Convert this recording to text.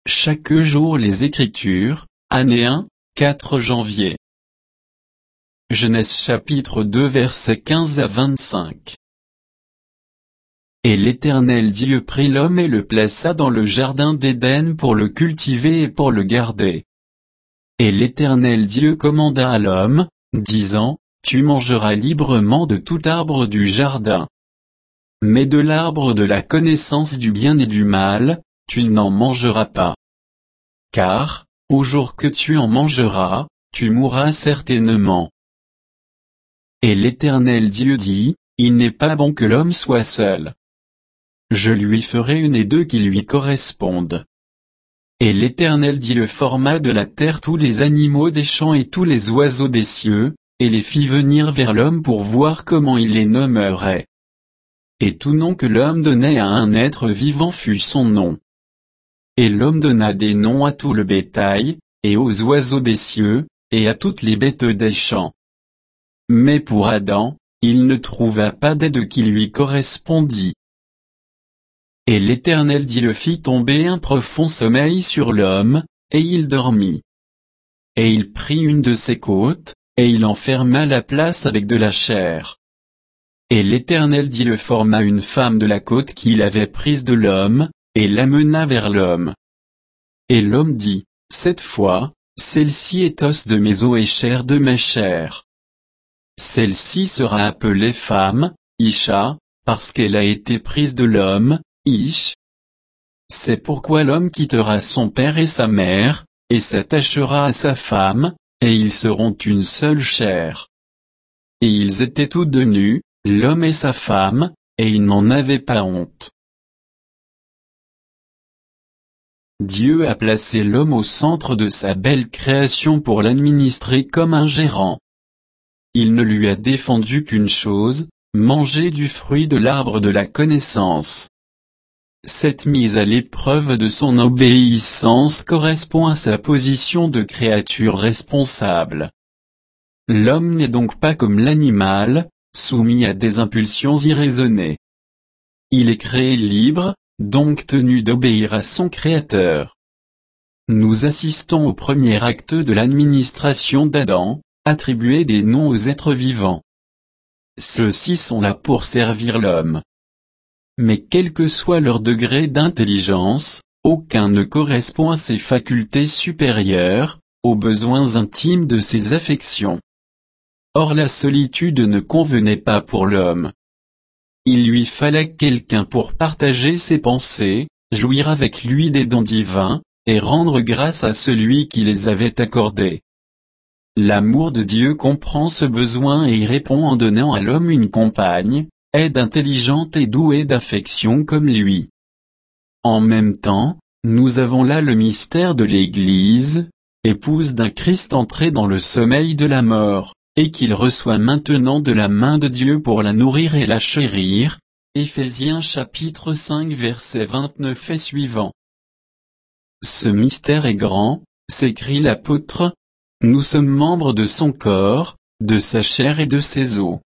Chaque jour les Écritures, année 1, 4 janvier. Genèse chapitre 2 versets 15 à 25. Et l'Éternel Dieu prit l'homme et le plaça dans le jardin d'Éden pour le cultiver et pour le garder. Et l'Éternel Dieu commanda à l'homme, disant, Tu mangeras librement de tout arbre du jardin. Mais de l'arbre de la connaissance du bien et du mal, tu n'en mangeras pas. Car, au jour que tu en mangeras, tu mourras certainement. Et l'Éternel Dieu dit, Il n'est pas bon que l'homme soit seul. Je lui ferai une et deux qui lui correspondent. Et l'Éternel Dieu forma de la terre tous les animaux des champs et tous les oiseaux des cieux, et les fit venir vers l'homme pour voir comment il les nommerait. Et tout nom que l'homme donnait à un être vivant fut son nom. Et l'homme donna des noms à tout le bétail, et aux oiseaux des cieux, et à toutes les bêtes des champs. Mais pour Adam, il ne trouva pas d'aide qui lui correspondît. Et l'Éternel Dieu fit tomber un profond sommeil sur l'homme, et il dormit. Et il prit une de ses côtes, et il en ferma la place avec de la chair. Et l'Éternel Dieu forma une femme de la côte qu'il avait prise de l'homme, et l'amena vers l'homme. Et l'homme dit, Cette fois, celle-ci est os de mes os et chair de mes chairs. Celle-ci sera appelée femme, Isha, parce qu'elle a été prise de l'homme, Ish. C'est pourquoi l'homme quittera son père et sa mère, et s'attachera à sa femme, et ils seront une seule chair. Et ils étaient tous deux nus, l'homme et sa femme, et ils n'en avaient pas honte. Dieu a placé l'homme au centre de sa belle création pour l'administrer comme un gérant. Il ne lui a défendu qu'une chose, manger du fruit de l'arbre de la connaissance. Cette mise à l'épreuve de son obéissance correspond à sa position de créature responsable. L'homme n'est donc pas comme l'animal, soumis à des impulsions irraisonnées. Il est créé libre, donc tenu d'obéir à son Créateur. Nous assistons au premier acte de l'administration d'Adam, attribuer des noms aux êtres vivants. Ceux-ci sont là pour servir l'homme. Mais quel que soit leur degré d'intelligence, aucun ne correspond à ses facultés supérieures, aux besoins intimes de ses affections. Or la solitude ne convenait pas pour l'homme. Il lui fallait quelqu'un pour partager ses pensées, jouir avec lui des dons divins, et rendre grâce à celui qui les avait accordés. L'amour de Dieu comprend ce besoin et y répond en donnant à l'homme une compagne, aide intelligente et douée d'affection comme lui. En même temps, nous avons là le mystère de l'Église, épouse d'un Christ entré dans le sommeil de la mort, et qu'il reçoit maintenant de la main de Dieu pour la nourrir et la chérir. Éphésiens chapitre 5 verset 29 et suivant. Ce mystère est grand, s'écrie l'apôtre. Nous sommes membres de son corps, de sa chair et de ses os.